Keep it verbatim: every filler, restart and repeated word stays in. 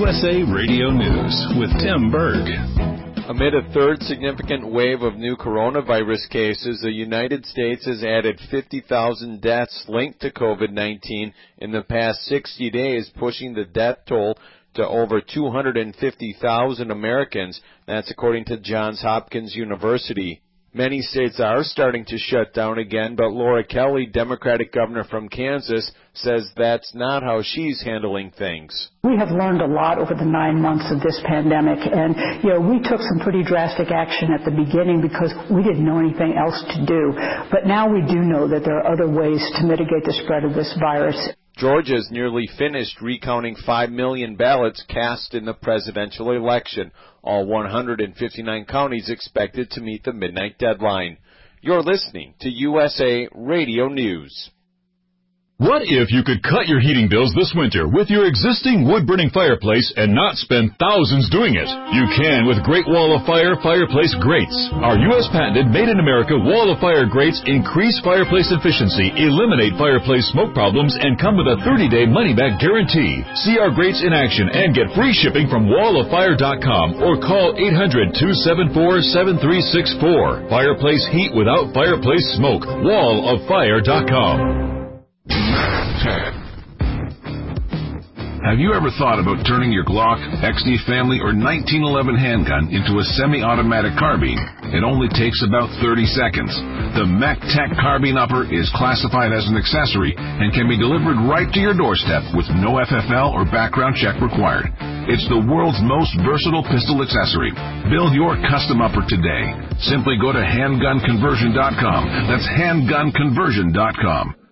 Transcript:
U S A Radio News with Tim Berg. Amid a third significant wave of new coronavirus cases, the United States has added fifty thousand deaths linked to COVID nineteen in the past sixty days, pushing the death toll to over two hundred fifty thousand Americans. That's according to Johns Hopkins University. Many states are starting to shut down again, but Laura Kelly, Democratic governor from Kansas, says that's not how she's handling things. We have learned a lot over the nine months of this pandemic, and, you know, we took some pretty drastic action at the beginning because we didn't know anything else to do. But now we do know that there are other ways to mitigate the spread of this virus. Georgia's nearly finished recounting five million ballots cast in the presidential election. All one hundred fifty-nine counties expected to meet the midnight deadline. You're listening to U S A Radio News. What if you could cut your heating bills this winter with your existing wood-burning fireplace and not spend thousands doing it? You can with Great Wall of Fire Fireplace Grates. Our U S patented made-in-America Wall of Fire grates increase fireplace efficiency, eliminate fireplace smoke problems, and come with a thirty-day money-back guarantee. See our grates in action and get free shipping from wall of fire dot com or call eight hundred, two seven four, seven three six four. Fireplace heat without fireplace smoke. wall of fire dot com. Have you ever thought about turning your Glock, X D Family, or nineteen eleven handgun into a semi-automatic carbine? It only takes about thirty seconds. The MacTech Carbine Upper is classified as an accessory and can be delivered right to your doorstep with no F F L or background check required. It's the world's most versatile pistol accessory. Build your custom upper today. Simply go to handgun conversion dot com. That's handgun conversion dot com.